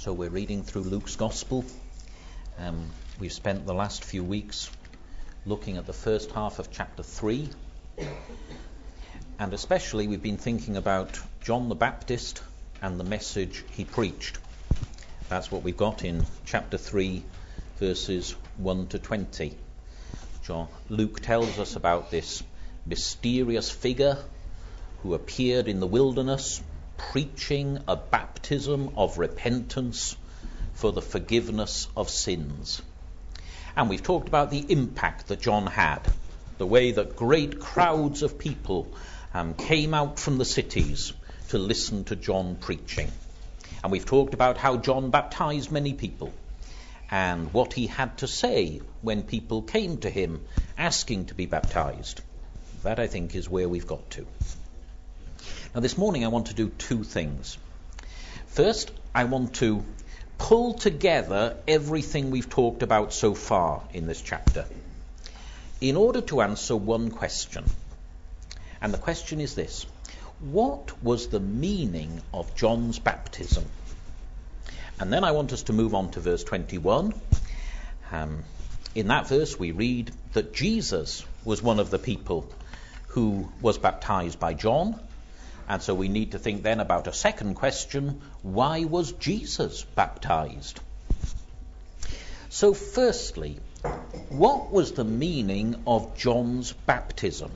So we're reading through Luke's Gospel. We've spent the last few weeks looking at the first half of chapter 3. And especially we've been thinking about John the Baptist and the message he preached. That's what we've got in chapter 3, verses 1 to 20. Luke tells us about this mysterious figure who appeared in the wilderness preaching a baptism of repentance for the forgiveness of sins. And we've talked about the impact that John had, the way that great crowds of people came out from the cities to listen to John preaching. And we've talked about how John baptized many people and what he had to say when people came to him asking to be baptized. That, I think, is where we've got to. Now, this morning I want to do two things. First, I want to pull together everything we've talked about so far in this chapter in order to answer one question. And the question is this: what was the meaning of John's baptism? And then I want us to move on to verse 21. In that verse we read that Jesus was one of the people who was baptized by John. And so we need to think then about a second question: why was Jesus baptized? So firstly, what was the meaning of John's baptism?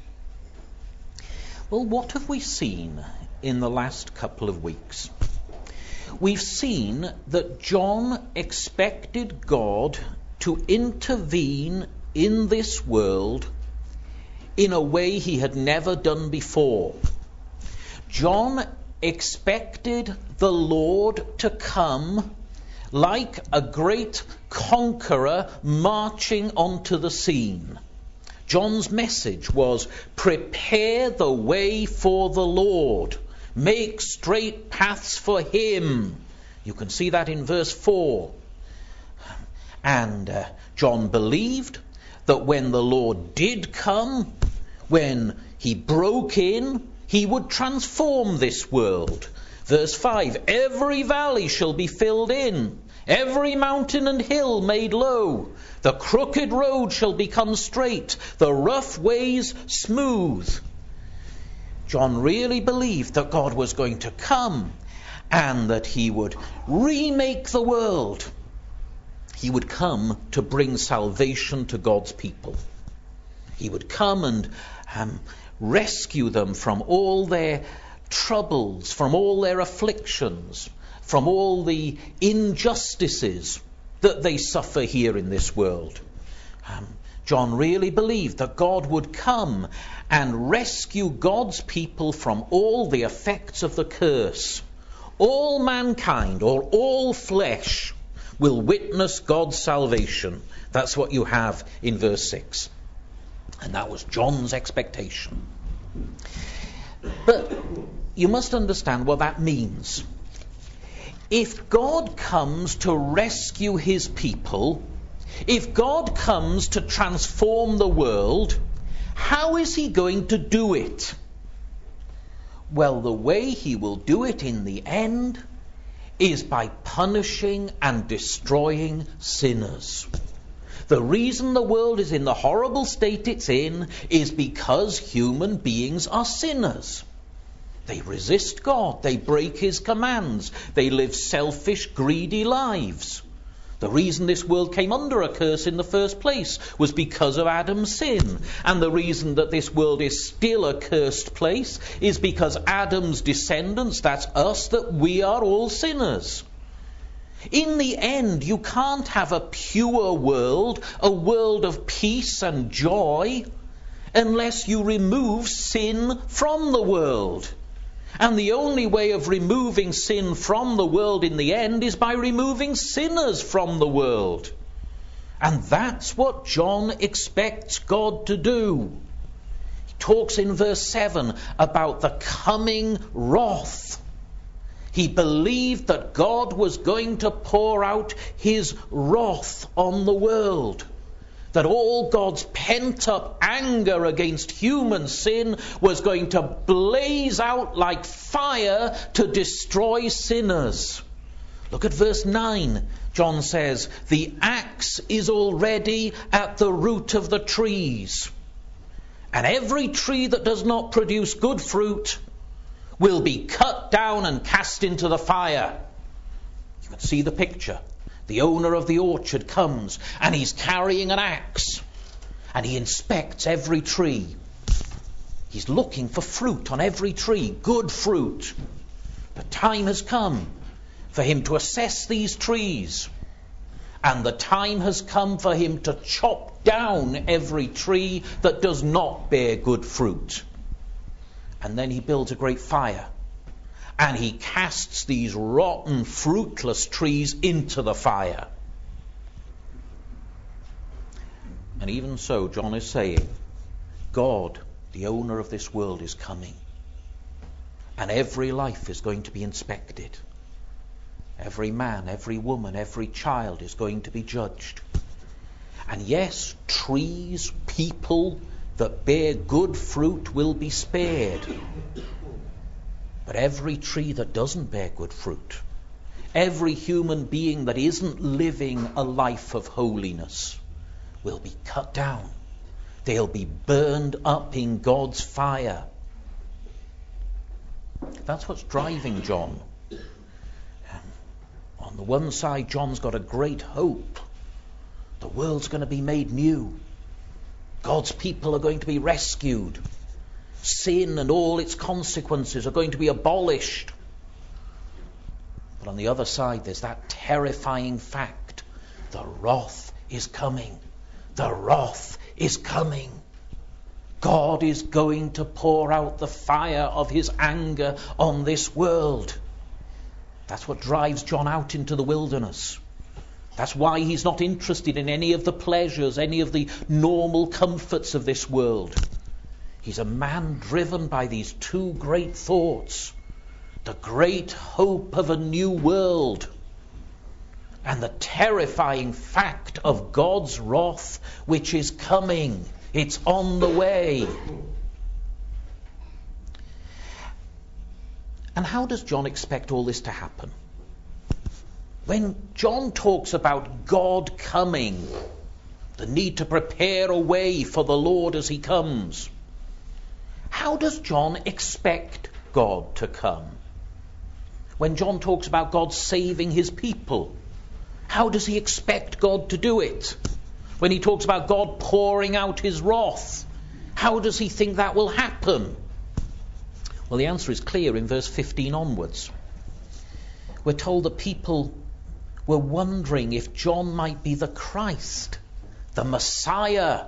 Well, what have we seen in the last couple of weeks? We've seen that John expected God to intervene in this world in a way he had never done before. John expected the Lord to come like a great conqueror marching onto the scene. John's message was, prepare the way for the Lord. Make straight paths for him. You can see that in verse 4. And John believed that when the Lord did come, when he broke in, he would transform this world. Verse 5, every valley shall be filled in, every mountain and hill made low. The crooked road shall become straight, the rough ways smooth. John really believed that God was going to come and that he would remake the world. He would come to bring salvation to God's people. He would come and rescue them from all their troubles, from all their afflictions, from all the injustices that they suffer here in this world. John really believed that God would come and rescue God's people from all the effects of the curse. All mankind, or all flesh, will witness God's salvation. That's what you have in verse 6. And that was John's expectation. But you must understand what that means. If God comes to rescue his people, if God comes to transform the world, how is he going to do it? Well, the way he will do it in the end is by punishing and destroying sinners. The reason the world is in the horrible state it's in is because human beings are sinners. They resist God. They break his commands. They live selfish, greedy lives. The reason this world came under a curse in the first place was because of Adam's sin. And the reason that this world is still a cursed place is because Adam's descendants, that's us, that we are all sinners. In the end, you can't have a pure world, a world of peace and joy, unless you remove sin from the world. And the only way of removing sin from the world in the end is by removing sinners from the world. And that's what John expects God to do. He talks in verse 7 about the coming wrath. He believed that God was going to pour out his wrath on the world. That all God's pent-up anger against human sin was going to blaze out like fire to destroy sinners. Look at verse 9. John says, the axe is already at the root of the trees, and every tree that does not produce good fruit will be cut down and cast into the fire. You can see the picture. The owner of the orchard comes and he's carrying an axe and he inspects every tree. He's looking for fruit on every tree, good fruit. The time has come for him to assess these trees, and the time has come for him to chop down every tree that does not bear good fruit. And then he builds a great fire, and he casts these rotten, fruitless trees into the fire. And even so, John is saying, God, the owner of this world, is coming, and every life is going to be inspected. Every man, every woman, every child is going to be judged. And yes, trees, people that bear good fruit will be spared. But every tree that doesn't bear good fruit, every human being that isn't living a life of holiness, will be cut down. They'll be burned up in God's fire. That's what's driving John. On the one side, John's got a great hope. The world's going to be made new. God's people are going to be rescued. Sin and all its consequences are going to be abolished. But on the other side, there's that terrifying fact. The wrath is coming. The wrath is coming. God is going to pour out the fire of his anger on this world. That's what drives John out into the wilderness. That's why he's not interested in any of the pleasures, any of the normal comforts of this world. He's a man driven by these two great thoughts. The great hope of a new world, and the terrifying fact of God's wrath, which is coming. It's on the way. And how does John expect all this to happen? When John talks about God coming, the need to prepare a way for the Lord as he comes, how does John expect God to come? When John talks about God saving his people, how does he expect God to do it? When he talks about God pouring out his wrath, how does he think that will happen? Well, the answer is clear in verse 15 onwards. We're told that people were wondering if John might be the Christ, the Messiah.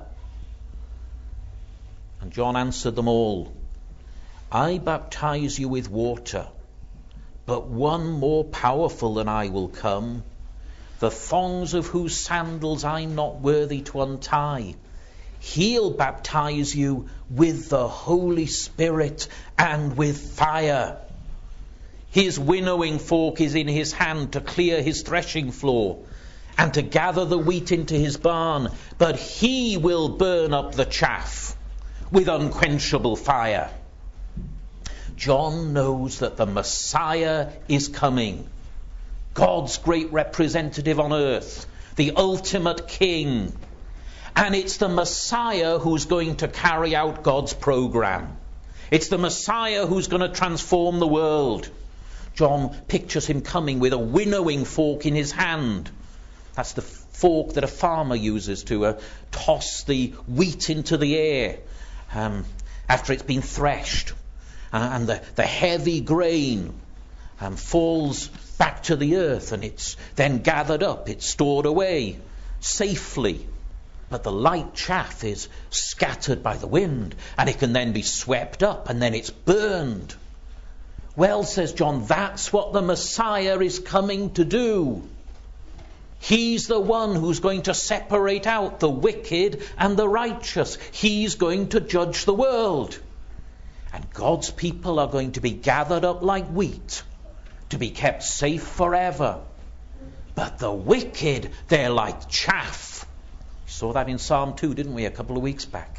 And John answered them all, I baptize you with water, but one more powerful than I will come, the thongs of whose sandals I'm not worthy to untie. He'll baptize you with the Holy Spirit and with fire. His winnowing fork is in his hand to clear his threshing floor and to gather the wheat into his barn, but he will burn up the chaff with unquenchable fire. John knows that the Messiah is coming, God's great representative on earth, the ultimate king. And it's the Messiah who's going to carry out God's program. It's the Messiah who's going to transform the world. John pictures him coming with a winnowing fork in his hand. That's the fork that a farmer uses to toss the wheat into the air after it's been threshed. And the heavy grain falls back to the earth, and it's then gathered up, it's stored away safely. But the light chaff is scattered by the wind, and it can then be swept up, and then it's burned. Well, says John, that's what the Messiah is coming to do. He's the one who's going to separate out the wicked and the righteous. He's going to judge the world. And God's people are going to be gathered up like wheat, to be kept safe forever. But the wicked, they're like chaff. We saw that in Psalm 2, didn't we, a couple of weeks back?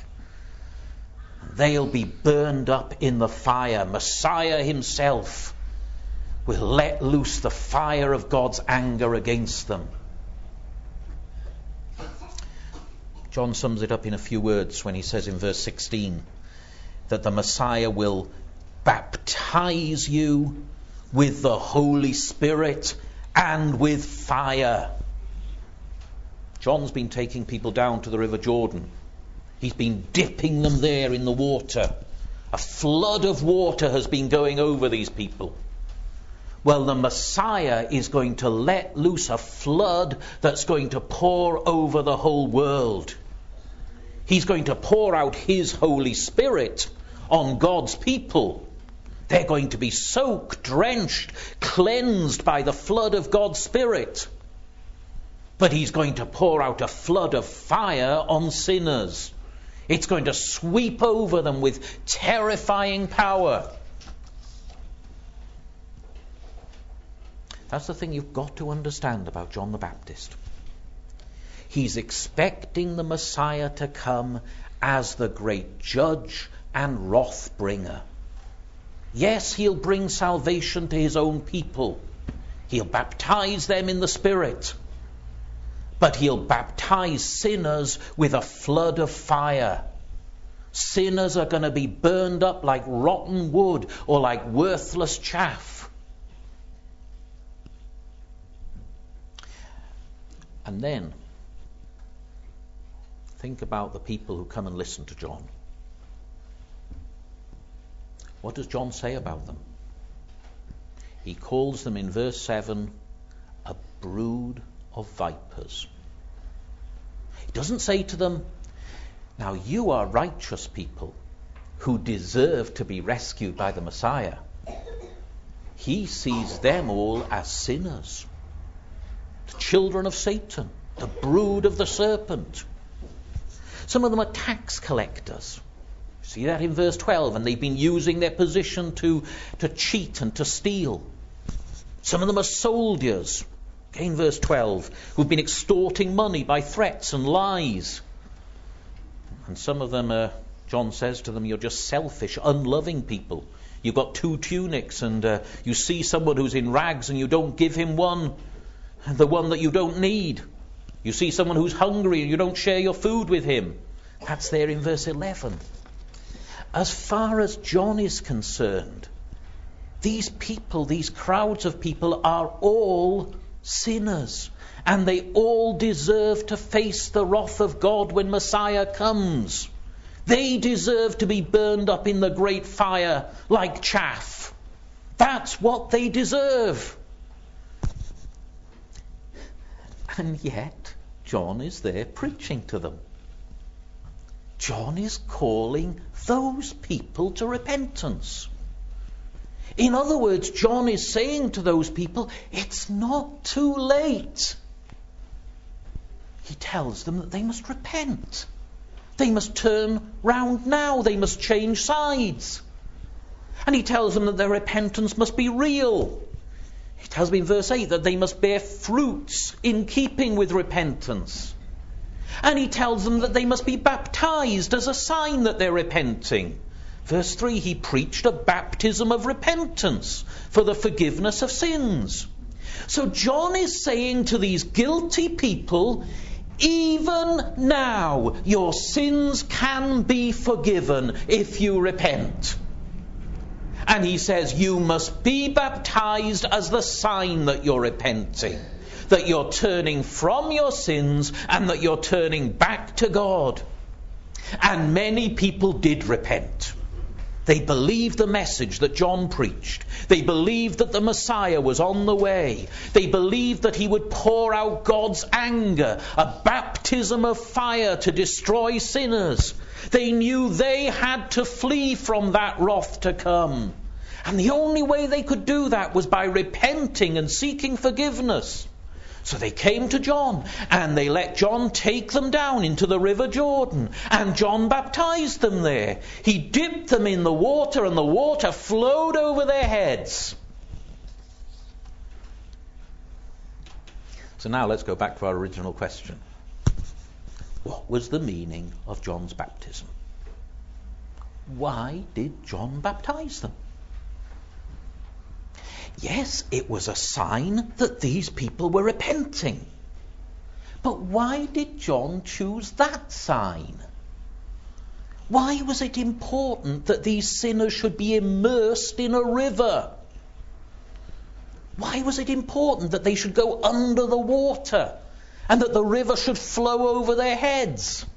They'll be burned up in the fire. Messiah himself will let loose the fire of God's anger against them. John sums it up in a few words when he says in verse 16 that the Messiah will baptize you with the Holy Spirit and with fire. John's been taking people down to the River Jordan. He's been dipping them there in the water. A flood of water has been going over these people. Well, the Messiah is going to let loose a flood that's going to pour over the whole world. He's going to pour out his Holy Spirit on God's people. They're going to be soaked, drenched, cleansed by the flood of God's Spirit. But he's going to pour out a flood of fire on sinners. It's going to sweep over them with terrifying power. That's the thing you've got to understand about John the Baptist. He's expecting the Messiah to come as the great judge and wrath bringer. Yes, he'll bring salvation to his own people. He'll baptize them in the Spirit. But he'll baptize sinners with a flood of fire. Sinners are going to be burned up like rotten wood or like worthless chaff. And then, think about the people who come and listen to John. What does John say about them? He calls them in verse 7 a brood of vipers. He doesn't say to them, now you are righteous people who deserve to be rescued by the Messiah. He sees them all as sinners, the children of Satan, the brood of the serpent. Some of them are tax collectors. See that in verse 12, and they've been using their position to cheat and to steal. Some of them are soldiers. In verse 12, who've been extorting money by threats and lies. And some of them, John says to them, you're just selfish, unloving people. You've got 2 tunics and you see someone who's in rags and you don't give him one, the one that you don't need. You see someone who's hungry and you don't share your food with him. That's there in verse 11. As far as John is concerned, these people, these crowds of people are all sinners, and they all deserve to face the wrath of God when Messiah comes. They deserve to be burned up in the great fire like chaff. That's what they deserve. And yet, John is there preaching to them. John is calling those people to repentance. In other words, John is saying to those people, it's not too late. He tells them that they must repent. They must turn round now. They must change sides. And he tells them that their repentance must be real. He tells them in verse 8 that they must bear fruits in keeping with repentance. And he tells them that they must be baptized as a sign that they're repenting. Verse 3, he preached a baptism of repentance for the forgiveness of sins. So John is saying to these guilty people, even now your sins can be forgiven if you repent. And he says you must be baptized as the sign that you're repenting, that you're turning from your sins and that you're turning back to God. And many people did repent. They believed the message that John preached. They believed that the Messiah was on the way. They believed that he would pour out God's anger, a baptism of fire to destroy sinners. They knew they had to flee from that wrath to come. And the only way they could do that was by repenting and seeking forgiveness. So they came to John, and they let John take them down into the River Jordan, and John baptized them there. He dipped them in the water, and the water flowed over their heads. So now let's go back to our original question. What was the meaning of John's baptism? Why did John baptize them? Yes, it was a sign that these people were repenting. But why did John choose that sign? Why was it important that these sinners should be immersed in a river? Why was it important that they should go under the water and that the river should flow over their heads?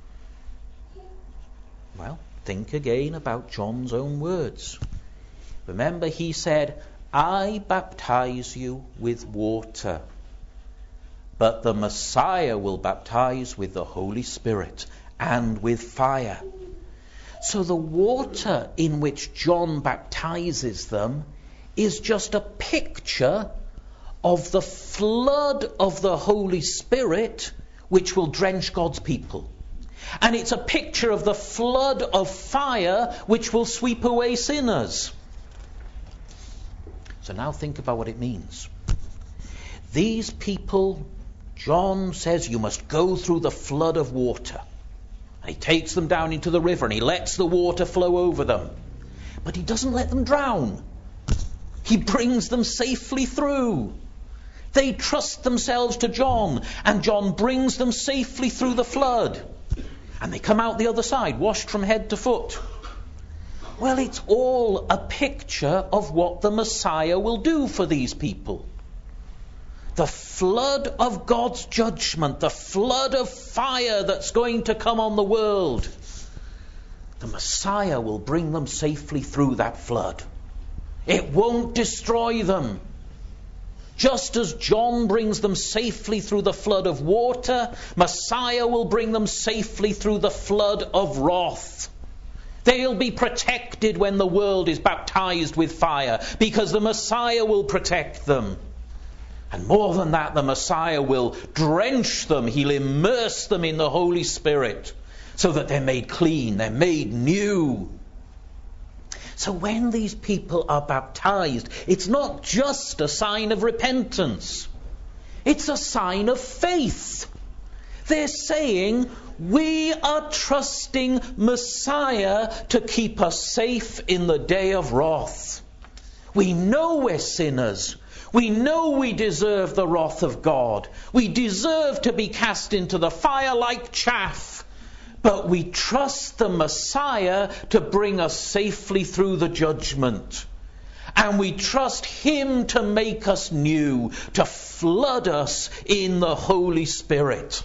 Well, think again about John's own words. Remember, he said, I baptize you with water, but the Messiah will baptize with the Holy Spirit and with fire. So the water in which John baptizes them is just a picture of the flood of the Holy Spirit which will drench God's people. And it's a picture of the flood of fire which will sweep away sinners. So now think about what it means. These people, John says, you must go through the flood of water. And he takes them down into the river and he lets the water flow over them. But he doesn't let them drown. He brings them safely through. They trust themselves to John, and John brings them safely through the flood. And they come out the other side, washed from head to foot. Well, it's all a picture of what the Messiah will do for these people. The flood of God's judgment, the flood of fire that's going to come on the world. The Messiah will bring them safely through that flood. It won't destroy them. Just as John brings them safely through the flood of water, Messiah will bring them safely through the flood of wrath. They'll be protected when the world is baptized with fire, because the Messiah will protect them. And more than that, the Messiah will drench them. He'll immerse them in the Holy Spirit so that they're made clean, they're made new. So when these people are baptized, it's not just a sign of repentance. It's a sign of faith. They're saying, we are trusting Messiah to keep us safe in the day of wrath. We know we're sinners. We know we deserve the wrath of God. We deserve to be cast into the fire like chaff. But we trust the Messiah to bring us safely through the judgment. And we trust Him to make us new, to flood us in the Holy Spirit.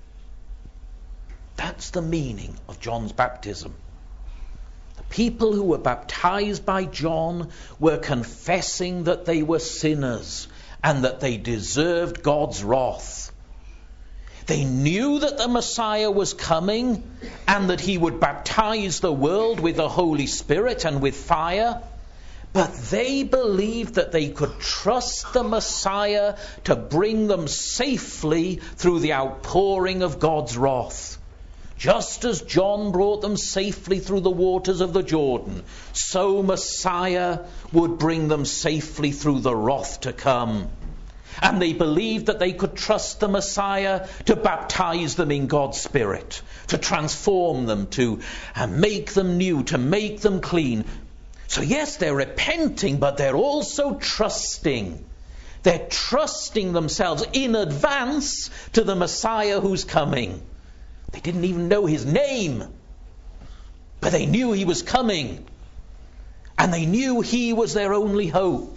That's the meaning of John's baptism. The people who were baptized by John were confessing that they were sinners and that they deserved God's wrath. They knew that the Messiah was coming and that he would baptize the world with the Holy Spirit and with fire. But they believed that they could trust the Messiah to bring them safely through the outpouring of God's wrath. Just as John brought them safely through the waters of the Jordan, so Messiah would bring them safely through the wrath to come. And they believed that they could trust the Messiah to baptize them in God's Spirit, to transform them, to make them new, to make them clean. So yes, they're repenting, but they're also trusting. They're trusting themselves in advance to the Messiah who's coming. They didn't even know his name, but they knew he was coming. And they knew he was their only hope.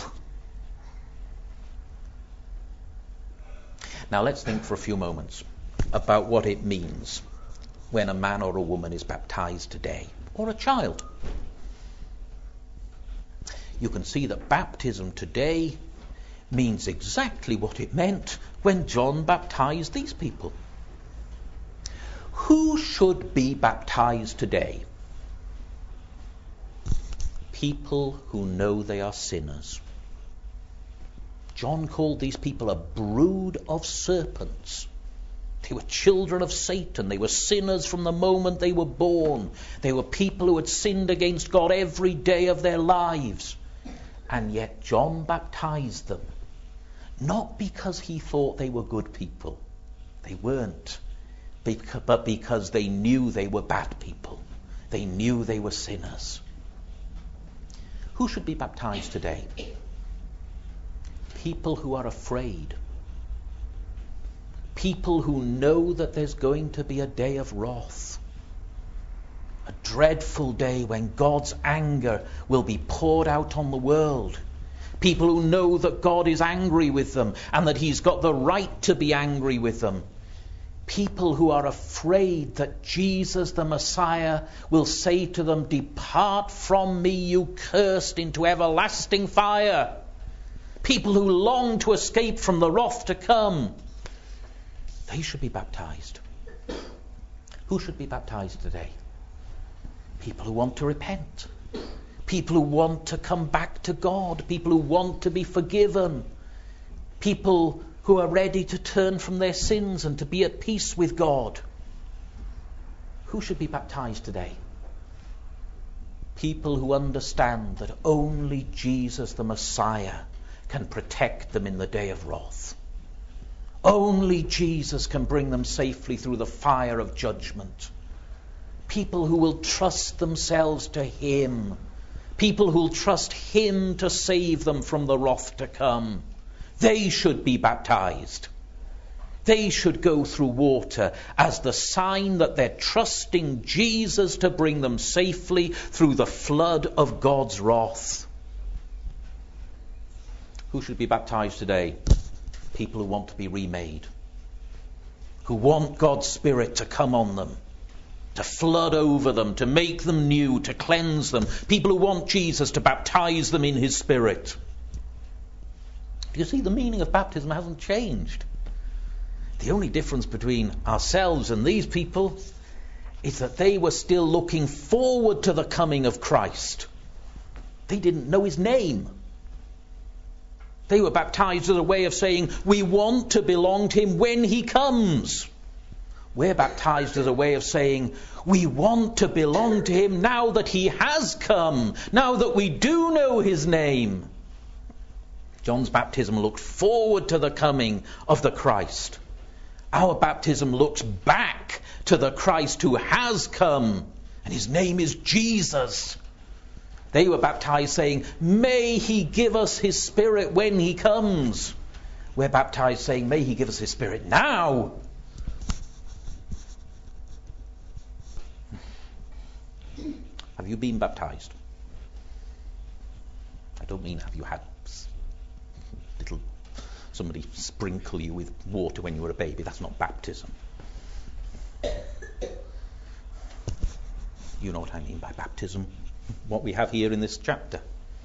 Now let's think for a few moments about what it means when a man or a woman is baptized today, or a child. You can see that baptism today means exactly what it meant when John baptized these people. Who should be baptized today? People who know they are sinners. John called these people a brood of serpents. They were children of Satan. They were sinners from the moment they were born. They were people who had sinned against God every day of their lives. And yet John baptized them. Not because he thought they were good people. They weren't. But because they knew they were bad people. They knew they were sinners. Who should be baptized today? people who are afraid. People who know that there's going to be a day of wrath. A dreadful day when God's anger will be poured out on the world. People who know that God is angry with them and that he's got the right to be angry with them. People who are afraid that Jesus the Messiah will say to them, "Depart from me, you cursed, into everlasting fire." People who long to escape from the wrath to come. They should be baptized. Who should be baptized today? People who want to repent. People who want to come back to God. People who want to be forgiven. People who are ready to turn from their sins and to be at peace with God. Who should be baptized today? People who understand that only Jesus the Messiah can protect them in the day of wrath. Only Jesus can bring them safely through the fire of judgment. People who will trust themselves to him. People who will trust him to save them from the wrath to come. They should be baptized. They should go through water as the sign that they're trusting Jesus to bring them safely through the flood of God's wrath. Who should be baptized today? People who want to be remade. Who want God's Spirit to come on them, to flood over them, to make them new, to cleanse them. People who want Jesus to baptize them in his Spirit. You see, the meaning of baptism hasn't changed. The only difference between ourselves and these people is that they were still looking forward to the coming of Christ. They didn't know his name. They were baptized as a way of saying, we want to belong to him when he comes. We're baptized as a way of saying, we want to belong to him now that he has come, now that we do know his name. John's baptism looked forward to the coming of the Christ. Our baptism looks back to the Christ who has come, and his name is Jesus. They were baptized saying, may he give us his Spirit when he comes. We're baptized saying, may he give us his Spirit now. Have you been baptized? I don't mean have you had somebody sprinkle you with water when you were a baby. That's not baptism. You know what I mean by baptism. What we have here in this chapter.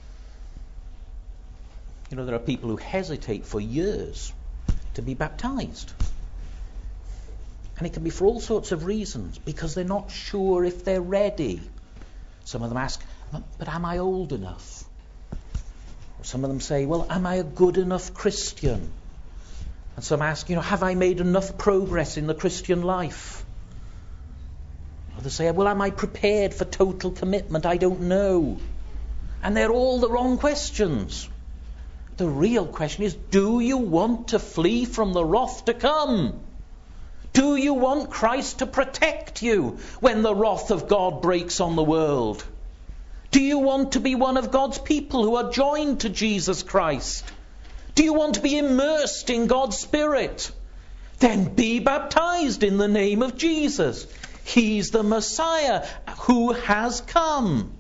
You know, there are people who hesitate for years to be baptized. And it can be for all sorts of reasons, because they're not sure if they're ready. Some of them ask, but am I old enough? Or some of them say, well, am I a good enough Christian? And some ask, have I made enough progress in the Christian life? Others say, well, am I prepared for total commitment? I don't know. And they're all the wrong questions. The real question is, do you want to flee from the wrath to come? Do you want Christ to protect you when the wrath of God breaks on the world? Do you want to be one of God's people who are joined to Jesus Christ? Do you want to be immersed in God's Spirit? Then be baptized in the name of Jesus. He's the Messiah who has come.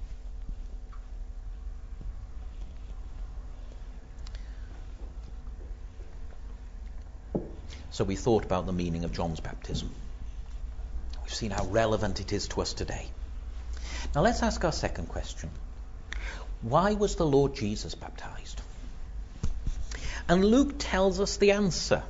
So we thought about the meaning of John's baptism. We've seen how relevant it is to us today. Now let's ask our second question. Why was the Lord Jesus baptized? And Luke tells us the answer.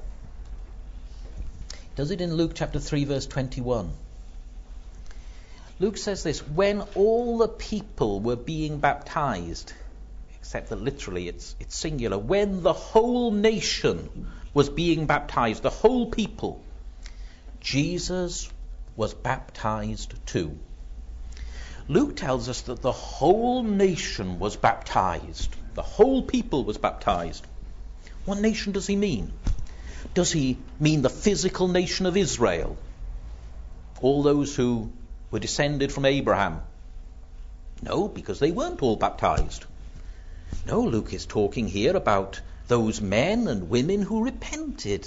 He does it in Luke chapter 3 verse 21. Luke says this, when all the people were being baptized, except that literally it's singular, when the whole nation was being baptized, the whole people, Jesus was baptized too. Luke tells us that the whole nation was baptized. The whole people was baptized. What nation does he mean? Does he mean the physical nation of Israel? All those who were descended from Abraham? No, because they weren't all baptized. No, Luke is talking here about those men and women who repented.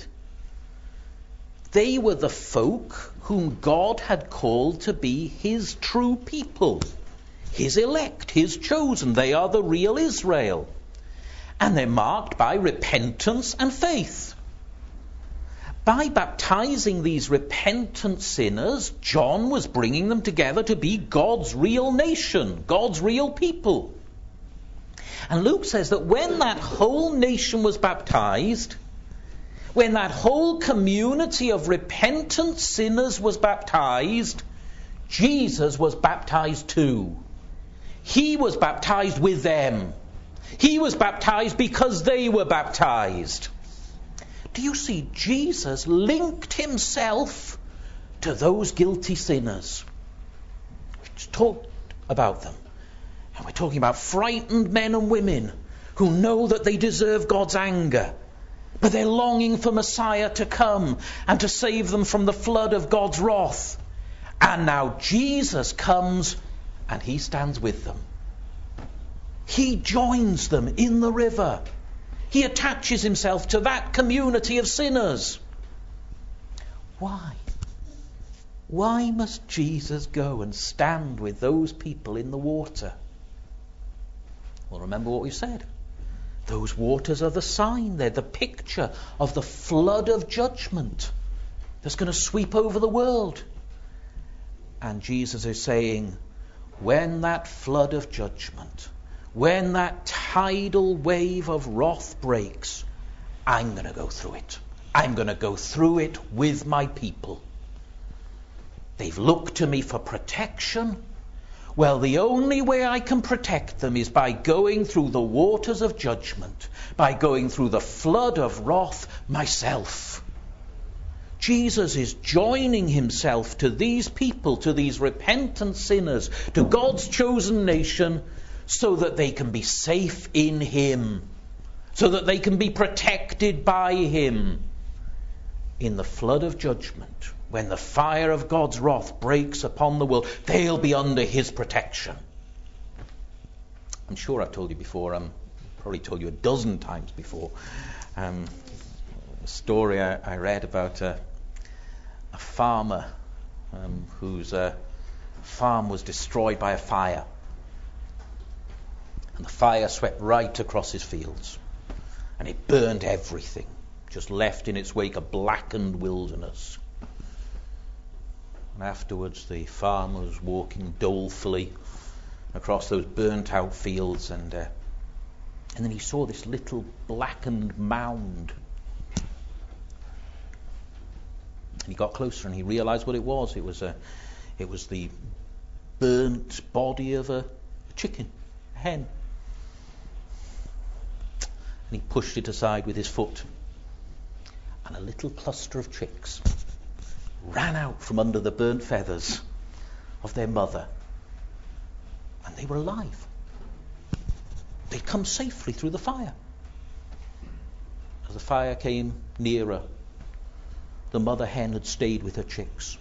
They were the folk whom God had called to be his true people, his elect, his chosen. They are the real Israel. And they're marked by repentance and faith. By baptizing these repentant sinners, John was bringing them together to be God's real nation, God's real people. And Luke says that when that whole nation was baptized, when that whole community of repentant sinners was baptized, Jesus was baptized too. He was baptized with them. He was baptized because they were baptized. Do you see? Jesus linked himself to those guilty sinners. We just talked about them. And we're talking about frightened men and women who know that they deserve God's anger, but they're longing for Messiah to come and to save them from the flood of God's wrath. And now Jesus comes and he stands with them. He joins them in the river. He attaches himself to that community of sinners. Why? Why must Jesus go and stand with those people in the water? Well, remember what we've said. Those waters are the sign. They're the picture of the flood of judgment that's going to sweep over the world. And Jesus is saying, when that flood of judgment, when that tidal wave of wrath breaks, I'm going to go through it. I'm going to go through it with my people. They've looked to me for protection. Well, the only way I can protect them is by going through the waters of judgment, by going through the flood of wrath myself. Jesus is joining himself to these people, to these repentant sinners, to God's chosen nation, so that they can be safe in him, so that they can be protected by him in the flood of judgment. When the fire of God's wrath breaks upon the world, they'll be under his protection. I'm sure I've told you before, probably told you a dozen times before, a story I read about a farmer whose farm was destroyed by a fire. And the fire swept right across his fields. And it burned everything, just left in its wake a blackened wilderness. And afterwards the farmer was walking dolefully across those burnt out fields, and then he saw this little blackened mound. And he got closer and he realized what it was. It was the burnt body of a chicken, a hen. And he pushed it aside with his foot. And a little cluster of chicks ran out from under the burnt feathers of their mother. And they were alive. They'd come safely through the fire. As the fire came nearer, the mother hen had stayed with her chicks.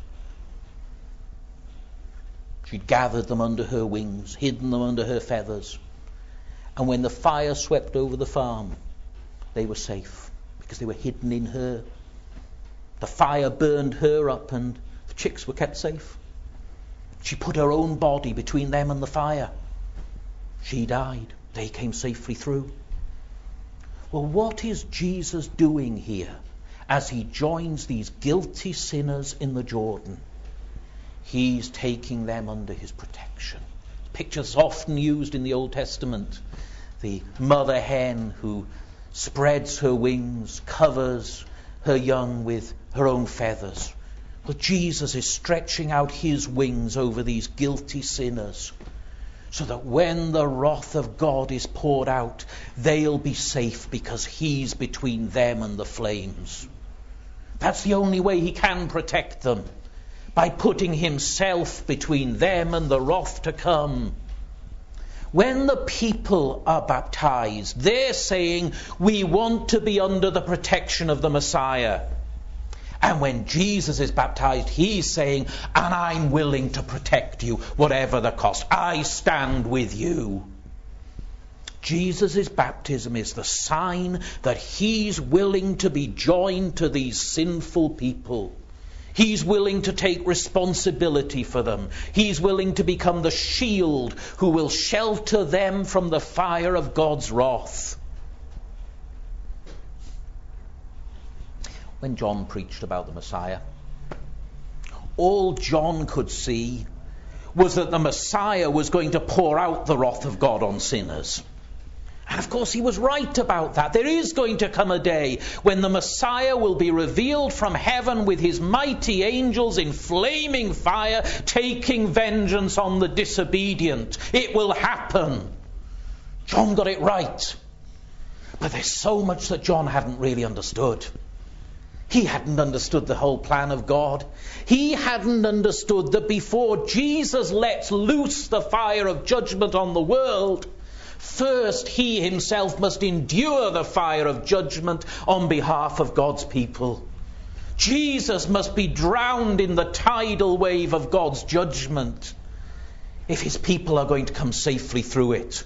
She'd gathered them under her wings, hidden them under her feathers. And when the fire swept over the farm, they were safe because they were hidden in her. The fire burned her up and the chicks were kept safe. She put her own body between them and the fire. She died. They came safely through. Well, what is Jesus doing here as he joins these guilty sinners in the Jordan? He's taking them under his protection. Pictures often used in the Old Testament. The mother hen who spreads her wings, covers her young with her own feathers. Well, Jesus is stretching out his wings over these guilty sinners so that when the wrath of God is poured out, they'll be safe because he's between them and the flames. That's the only way he can protect them, by putting himself between them and the wrath to come. When the people are baptized, they're saying, we want to be under the protection of the Messiah. And when Jesus is baptized, he's saying, and I'm willing to protect you, whatever the cost. I stand with you. Jesus' baptism is the sign that he's willing to be joined to these sinful people. He's willing to take responsibility for them. He's willing to become the shield who will shelter them from the fire of God's wrath. When John preached about the Messiah, all John could see was that the Messiah was going to pour out the wrath of God on sinners. And of course he was right about that. There is going to come a day when the Messiah will be revealed from heaven with his mighty angels in flaming fire, taking vengeance on the disobedient. It will happen. John got it right. But there's so much that John hadn't really understood. He hadn't understood the whole plan of God. He hadn't understood that before Jesus lets loose the fire of judgment on the world, first he himself must endure the fire of judgment on behalf of God's people. Jesus must be drowned in the tidal wave of God's judgment if his people are going to come safely through it.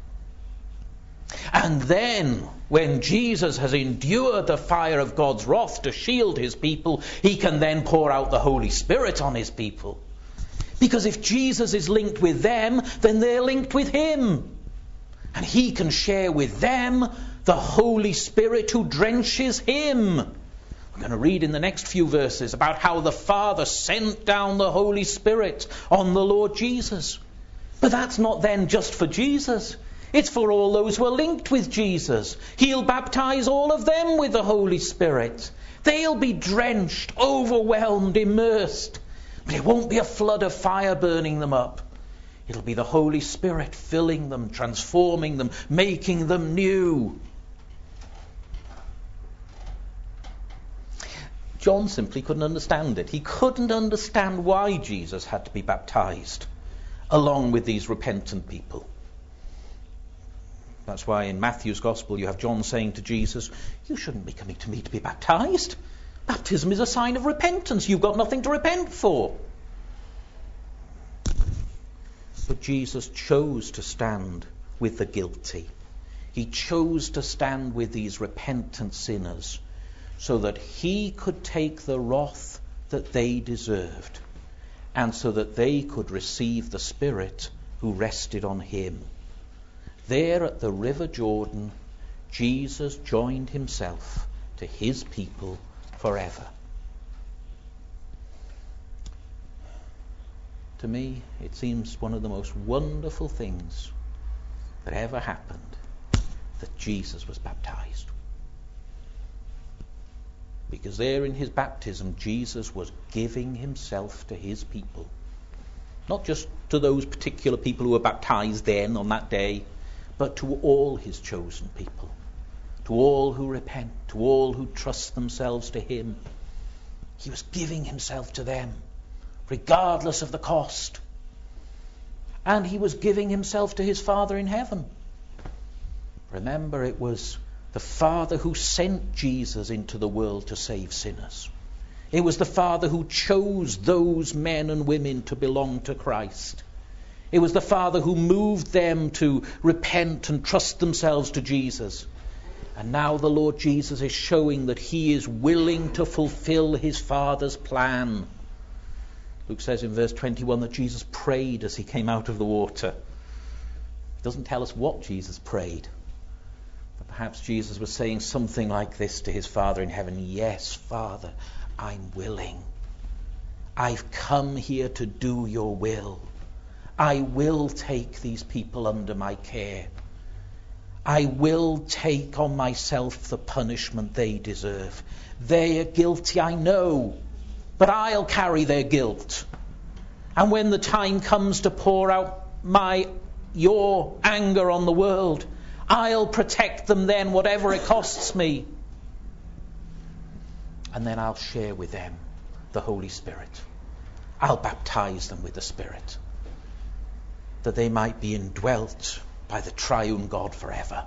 And then, when Jesus has endured the fire of God's wrath to shield his people, he can then pour out the Holy Spirit on his people. Because if Jesus is linked with them, then they're linked with him. And he can share with them the Holy Spirit who drenches him. We're going to read in the next few verses about how the Father sent down the Holy Spirit on the Lord Jesus. But that's not then just for Jesus. It's for all those who are linked with Jesus. He'll baptize all of them with the Holy Spirit. They'll be drenched, overwhelmed, immersed. But it won't be a flood of fire burning them up. It'll be the Holy Spirit filling them, transforming them, making them new. John simply couldn't understand it. He couldn't understand why Jesus had to be baptized along with these repentant people. That's why in Matthew's Gospel you have John saying to Jesus, "You shouldn't be coming to me to be baptized. Baptism is a sign of repentance. You've got nothing to repent for." But Jesus chose to stand with the guilty. He chose to stand with these repentant sinners so that he could take the wrath that they deserved and so that they could receive the Spirit who rested on him. There at the River Jordan, Jesus joined himself to his people forever. To me, it seems one of the most wonderful things that ever happened that Jesus was baptized. Because there in his baptism, Jesus was giving himself to his people. Not just to those particular people who were baptized then on that day, but to all his chosen people, to all who repent, to all who trust themselves to him. He was giving himself to them, regardless of the cost. And he was giving himself to his Father in heaven. Remember, it was the Father who sent Jesus into the world to save sinners. It was the Father who chose those men and women to belong to Christ. It was the Father who moved them to repent and trust themselves to Jesus. And now the Lord Jesus is showing that he is willing to fulfill his Father's plan. Luke says in verse 21 that Jesus prayed as he came out of the water. It doesn't tell us what Jesus prayed. But perhaps Jesus was saying something like this to his Father in heaven: "Yes, Father, I'm willing. I've come here to do your will. I will take these people under my care. I will take on myself the punishment they deserve. They are guilty, I know, but I'll carry their guilt. And when the time comes to pour out your anger on the world, I'll protect them then, whatever it costs me. And then I'll share with them the Holy Spirit. I'll baptize them with the Spirit, that they might be indwelt by the triune God forever."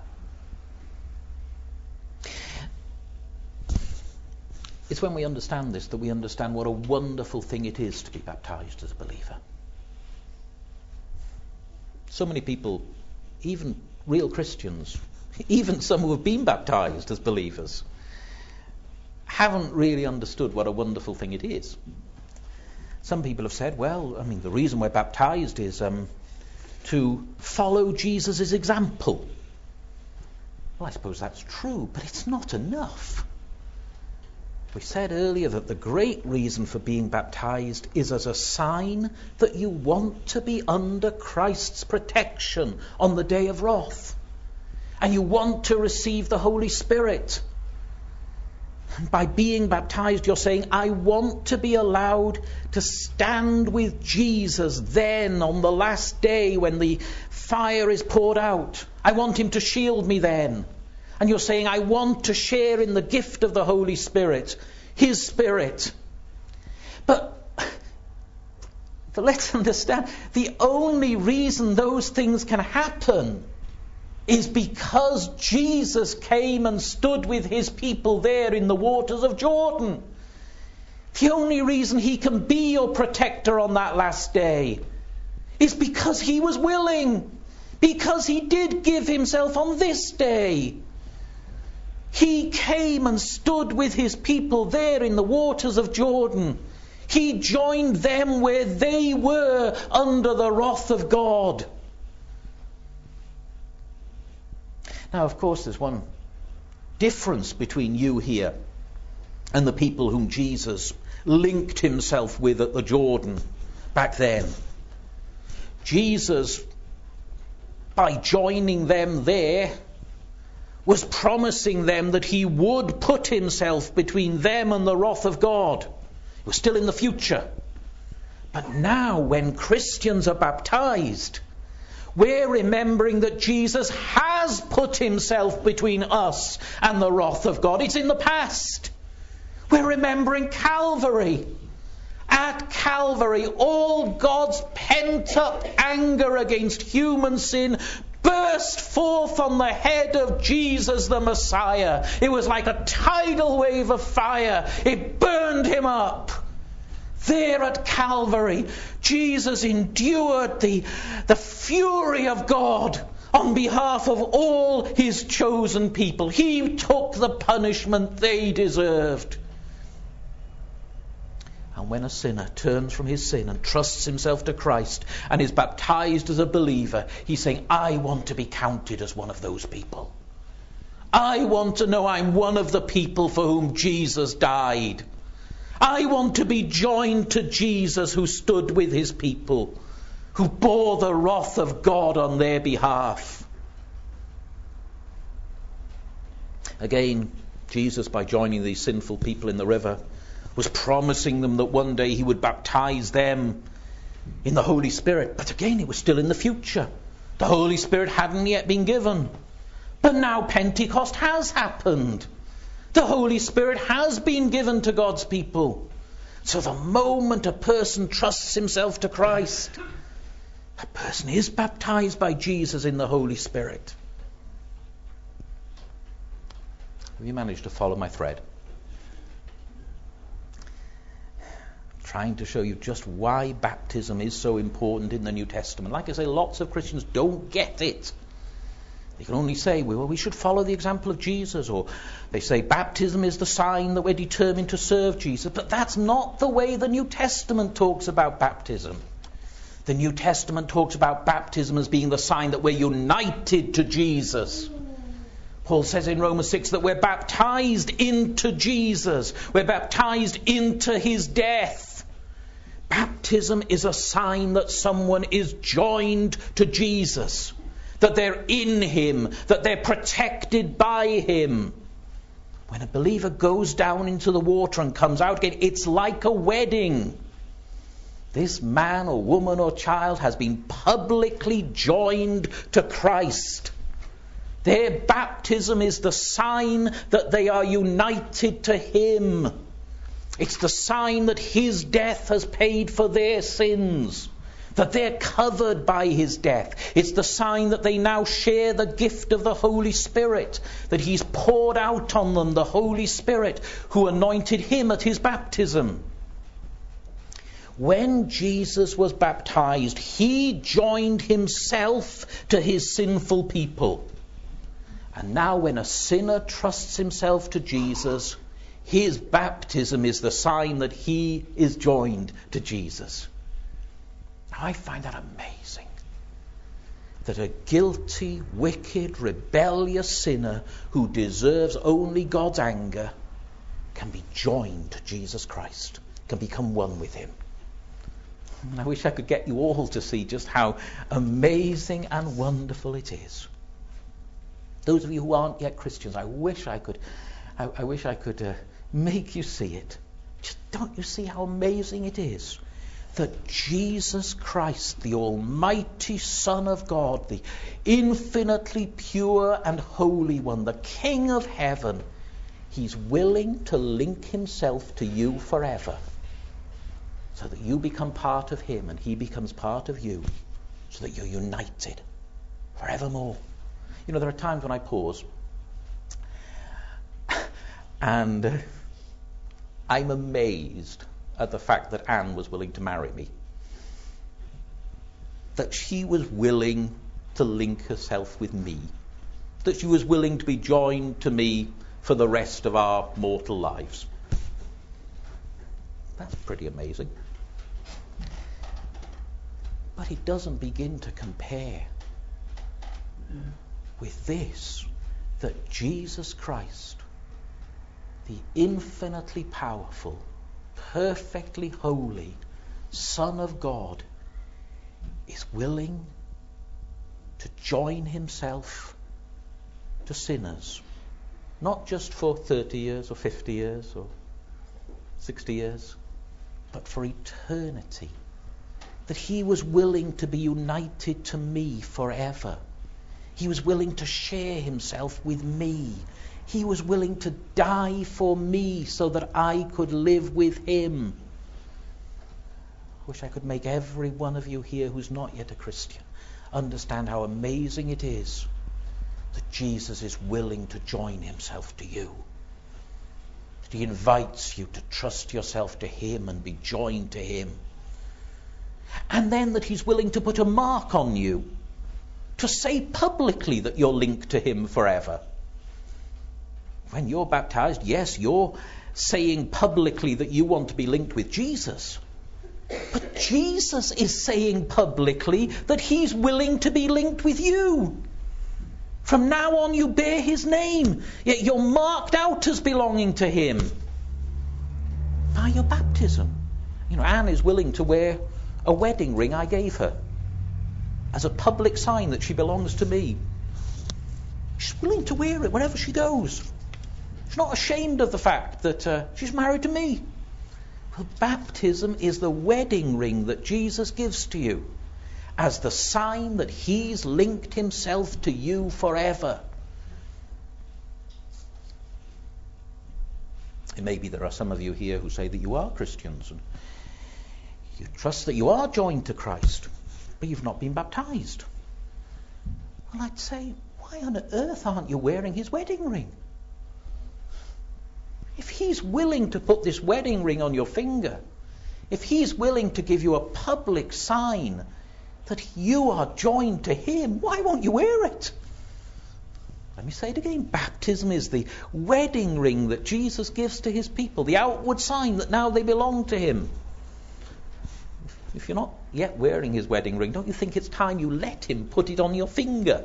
It's when we understand this that we understand what a wonderful thing it is to be baptized as a believer. So many people, even real Christians, even some who have been baptized as believers, haven't really understood what a wonderful thing it is. Some people have said, well, the reason we're baptized is to follow Jesus' example. Well, I suppose that's true, but it's not enough. We said earlier that the great reason for being baptized is as a sign that you want to be under Christ's protection on the day of wrath. And you want to receive the Holy Spirit. And by being baptized, you're saying, I want to be allowed to stand with Jesus then on the last day when the fire is poured out. I want him to shield me then. And you're saying, I want to share in the gift of the Holy Spirit, his Spirit. But let's understand, the only reason those things can happen is because Jesus came and stood with his people there in the waters of Jordan. The only reason he can be your protector on that last day is because he was willing, because he did give himself on this day. He came and stood with his people there in the waters of Jordan. He joined them where they were under the wrath of God. Now, of course, there's one difference between you here and the people whom Jesus linked himself with at the Jordan back then. Jesus, by joining them there, was promising them that he would put himself between them and the wrath of God. It was still in the future. But now, when Christians are baptized, we're remembering that Jesus has put himself between us and the wrath of God. It's in the past. We're remembering Calvary. At Calvary, all God's pent-up anger against human sin burst forth on the head of Jesus the Messiah. It was like a tidal wave of fire. It burned him up. There at Calvary, Jesus endured the fury of God on behalf of all his chosen people. He took the punishment they deserved. And when a sinner turns from his sin and trusts himself to Christ and is baptized as a believer, he's saying, I want to be counted as one of those people. I want to know I'm one of the people for whom Jesus died. I want to be joined to Jesus who stood with his people, who bore the wrath of God on their behalf. Again, Jesus, by joining these sinful people in the river, was promising them that one day he would baptize them in the Holy Spirit. But again, it was still in the future. The Holy Spirit hadn't yet been given. But now Pentecost has happened. The Holy Spirit has been given to God's people. So the moment a person trusts himself to Christ, a person is baptized by Jesus in the Holy Spirit. Have you managed to follow my thread? Trying to show you just why baptism is so important in the New Testament. Like I say, lots of Christians don't get it. They can only say, well, we should follow the example of Jesus, or they say baptism is the sign that we're determined to serve Jesus. But that's not the way the New Testament talks about baptism. The New Testament talks about baptism as being the sign that we're united to Jesus. Paul says in Romans 6 that we're baptized into Jesus. We're baptized into his death. Baptism is a sign that someone is joined to Jesus, that they're in him, that they're protected by him. When a believer goes down into the water and comes out again, it's like a wedding. This man or woman or child has been publicly joined to Christ. Their baptism is the sign that they are united to him. It's the sign that his death has paid for their sins, that they're covered by his death. It's the sign that they now share the gift of the Holy Spirit, that he's poured out on them the Holy Spirit who anointed him at his baptism. When Jesus was baptized, he joined himself to his sinful people. And now when a sinner trusts himself to Jesus, his baptism is the sign that he is joined to Jesus. Now, I find that amazing. That a guilty, wicked, rebellious sinner who deserves only God's anger can be joined to Jesus Christ, can become one with him. And I wish I could get you all to see just how amazing and wonderful it is. Those of you who aren't yet Christians, I wish I could make you see it. Just don't you see how amazing it is that Jesus Christ, the Almighty Son of God, the infinitely pure and holy one, the King of heaven, he's willing to link himself to you forever so that you become part of him and he becomes part of you, so that you're united forevermore. You know, there are times when I pause and I'm amazed at the fact that Anne was willing to marry me. That she was willing to link herself with me. That she was willing to be joined to me for the rest of our mortal lives. That's pretty amazing. But it doesn't begin to compare with this, that Jesus Christ, the infinitely powerful, perfectly holy Son of God, is willing to join himself to sinners, not just for 30 years or 50 years or 60 years, but for eternity. That he was willing to be united to me forever. He was willing to share himself with me. He was willing to die for me so that I could live with him. I wish I could make every one of you here who's not yet a Christian understand how amazing it is that Jesus is willing to join himself to you. That he invites you to trust yourself to him and be joined to him. And then that he's willing to put a mark on you, to say publicly that you're linked to him forever. When you're baptized, yes, you're saying publicly that you want to be linked with Jesus. But Jesus is saying publicly that he's willing to be linked with you. From now on you bear his name. Yet you're marked out as belonging to him by your baptism. You know, Anne is willing to wear a wedding ring I gave her as a public sign that she belongs to me. She's willing to wear it wherever she goes. She's not ashamed of the fact that she's married to me. Well, baptism is the wedding ring that Jesus gives to you as the sign that he's linked himself to you forever. And maybe there are some of you here who say that you are Christians and you trust that you are joined to Christ, but you've not been baptized. Well, I'd say, why on earth aren't you wearing his wedding ring? If he's willing to put this wedding ring on your finger, if he's willing to give you a public sign that you are joined to him, why won't you wear it? Let me say it again. Baptism is the wedding ring that Jesus gives to his people, the outward sign that now they belong to him. If you're not yet wearing his wedding ring, don't you think it's time you let him put it on your finger?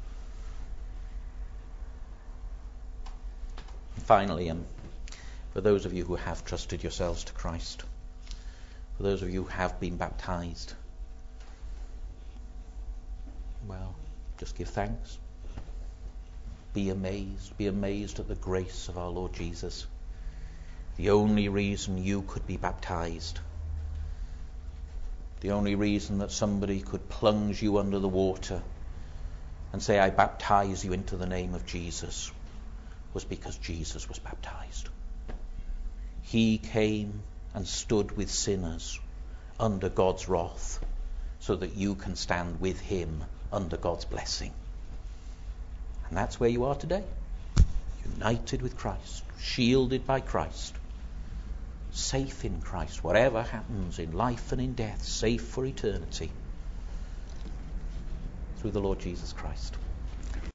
Finally, for those of you who have trusted yourselves to Christ, for those of you who have been baptized, well, just give thanks. Be amazed at the grace of our Lord Jesus. The only reason you could be baptized, the only reason that somebody could plunge you under the water and say, I baptize you into the name of Jesus, was because Jesus was baptized. He came and stood with sinners under God's wrath so that you can stand with him under God's blessing. And that's where you are today. United with Christ, shielded by Christ. safe in Christ. Whatever happens in life and in death, safe for eternity through the Lord Jesus Christ.